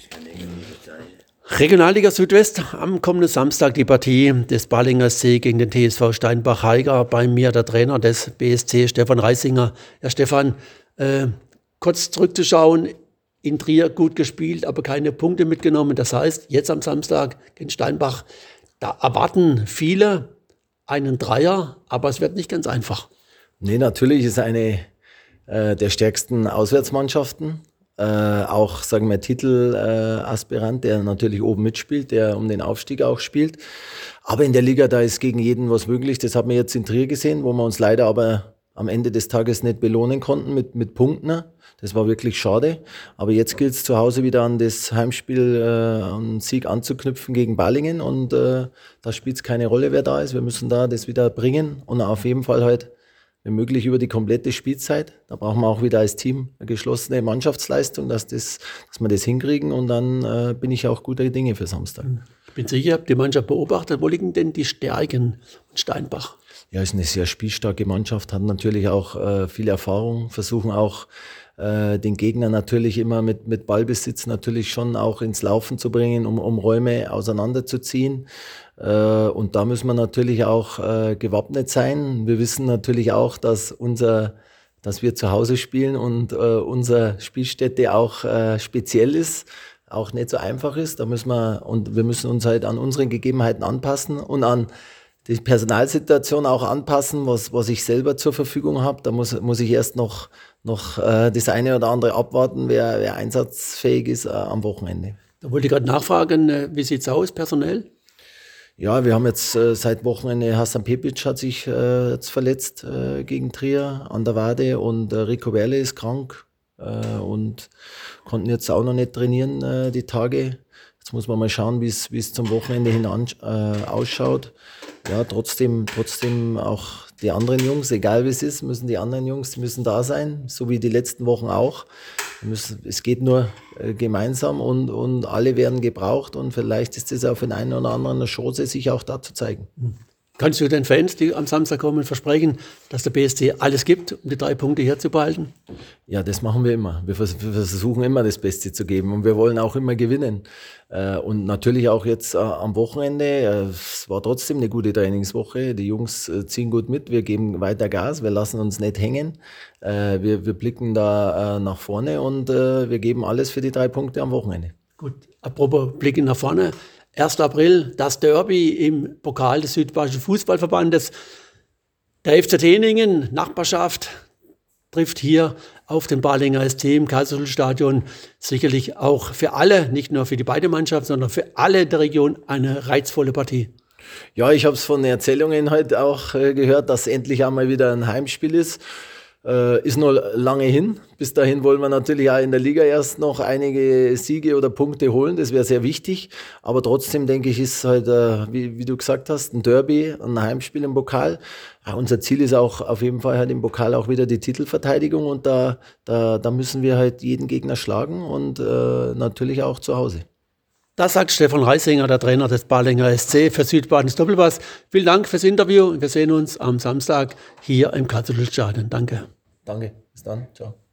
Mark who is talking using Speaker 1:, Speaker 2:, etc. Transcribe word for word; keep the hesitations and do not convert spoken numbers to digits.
Speaker 1: Regionalliga Südwest, am kommenden Samstag die Partie des Balinger S C gegen den T S V Steinbach-Heiger. Bei mir der Trainer des B S C, Stefan Reisinger. Ja, Stefan, äh, kurz zurückzuschauen, in Trier gut gespielt, aber keine Punkte mitgenommen. Das heißt, jetzt am Samstag gegen Steinbach, da erwarten viele einen Dreier, aber es wird nicht ganz einfach.
Speaker 2: Nee, natürlich ist eine äh, der stärksten Auswärtsmannschaften. Äh, auch, sagen wir, Titelaspirant, äh, der natürlich oben mitspielt, der um den Aufstieg auch spielt. Aber in der Liga, da ist gegen jeden was möglich. Das haben wir jetzt in Trier gesehen, wo wir uns leider aber am Ende des Tages nicht belohnen konnten mit, mit Punkten. Das war wirklich schade. Aber jetzt gilt es zu Hause wieder an das Heimspiel, äh, an Sieg anzuknüpfen gegen Balingen. Und äh, da spielt es keine Rolle, wer da ist. Wir müssen da das wieder bringen und auf jeden Fall halt wenn möglich über die komplette Spielzeit. Da brauchen wir auch wieder als Team eine geschlossene Mannschaftsleistung, dass, das, dass wir das hinkriegen und dann äh, bin ich auch guter Dinge für Samstag.
Speaker 1: Ich bin sicher, habt die Mannschaft beobachtet. Wo liegen denn die Stärken von Steinbach?
Speaker 2: Ja, ist eine sehr spielstarke Mannschaft, hat natürlich auch äh, viel Erfahrung, versuchen auch äh, den Gegner natürlich immer mit, mit Ballbesitz natürlich schon auch ins Laufen zu bringen, um, um Räume auseinanderzuziehen. Und da müssen wir natürlich auch äh, gewappnet sein. Wir wissen natürlich auch, dass unser, dass wir zu Hause spielen und äh, unsere Spielstätte auch äh, speziell ist, auch nicht so einfach ist. Da müssen wir und wir müssen uns halt an unsere Gegebenheiten anpassen und an die Personalsituation auch anpassen, was was ich selber zur Verfügung habe. Da muss muss ich erst noch noch äh, das eine oder andere abwarten, wer wer einsatzfähig ist äh, am Wochenende.
Speaker 1: Da wollte ich gerade nachfragen, wie sieht's aus personell?
Speaker 2: Ja, wir haben jetzt äh, seit Wochenende, Hasan Pepic hat sich äh, jetzt verletzt äh, gegen Trier an der Wade und äh, Rico Werle ist krank äh, und konnten jetzt auch noch nicht trainieren äh, die Tage. Jetzt muss man mal schauen, wie es wie es zum Wochenende hin an, äh, ausschaut. Ja, trotzdem, trotzdem auch die anderen Jungs, egal wie es ist, müssen die anderen Jungs, die müssen da sein, so wie die letzten Wochen auch. Wir müssen, es geht nur äh, gemeinsam und, und alle werden gebraucht und vielleicht ist das auch für den einen oder anderen eine Chance, sich auch da zu zeigen.
Speaker 1: Kannst du den Fans, die am Samstag kommen, versprechen, dass der B S C alles gibt, um die drei Punkte hier zu behalten?
Speaker 2: Ja, das machen wir immer. Wir, vers- wir versuchen immer das Beste zu geben und wir wollen auch immer gewinnen. Äh, und natürlich auch jetzt äh, am Wochenende. Äh, es war trotzdem eine gute Trainingswoche. Die Jungs äh, ziehen gut mit. Wir geben weiter Gas. Wir lassen uns nicht hängen. Äh, wir, wir blicken da äh, nach vorne und äh, wir geben alles für die drei Punkte am Wochenende.
Speaker 1: Gut, apropos Blicken nach vorne. erster April, das Derby im Pokal des Südbayerischen Fußballverbandes. Der F C Teningen, Nachbarschaft, trifft hier auf den Balinger S C im Kaiserstuhlstadion. Sicherlich auch für alle, nicht nur für die beiden Mannschaften, sondern für alle der Region eine reizvolle Partie.
Speaker 2: Ja, ich habe es von den Erzählungen heute auch äh, gehört, dass endlich einmal wieder ein Heimspiel ist. Äh, ist noch lange hin. Bis dahin wollen wir natürlich auch in der Liga erst noch einige Siege oder Punkte holen. Das wäre sehr wichtig. Aber trotzdem denke ich, ist halt, äh, wie, wie du gesagt hast, ein Derby, ein Heimspiel im Pokal. Ja, unser Ziel ist auch auf jeden Fall halt im Pokal auch wieder die Titelverteidigung. Und da, da, da müssen wir halt jeden Gegner schlagen und äh, natürlich auch zu Hause.
Speaker 1: Das sagt Stefan Reisinger, der Trainer des Balinger S C für Südbadens Doppelpass. Vielen Dank fürs Interview. Wir sehen uns am Samstag hier im Kaiserstuhlstadion. Danke.
Speaker 2: Danke. Bis dann. Ciao.